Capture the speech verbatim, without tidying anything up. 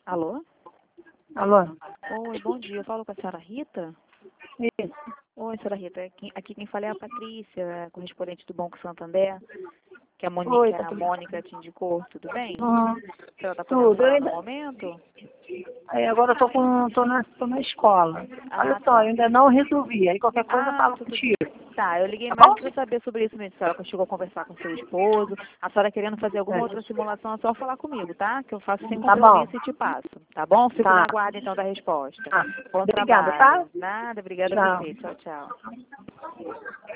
Alô? Alô? Oi, bom dia. Eu falo com a senhora Rita? Isso. Oi, senhora Rita. Aqui, aqui quem fala é a Patrícia, correspondente do Banco Santander, que a, Moni, Oi, que a Patrícia. Mônica te indicou. Tudo bem? Uhum. A senhora está podendo Tudo. Eu falar no ainda... momento? Aí agora eu tô, com... tô, na... tô na escola. Ah, Olha só, tá. eu ainda não resolvi. Aí qualquer coisa eu Ah, falo tudo contigo. Tá, eu liguei Tá mais bom? para saber sobre isso mesmo. Se a senhora chegou a conversar com seu esposo, a senhora querendo fazer alguma outra É. simulação, é só falar comigo, tá? Que eu faço sem Tá bom. compromisso e te passo. Tá bom? Fico Tá. na guarda então da resposta. Tá. Bom Obrigada, tá? trabalho. Nada, obrigada a Tchau. você. Tchau, tchau.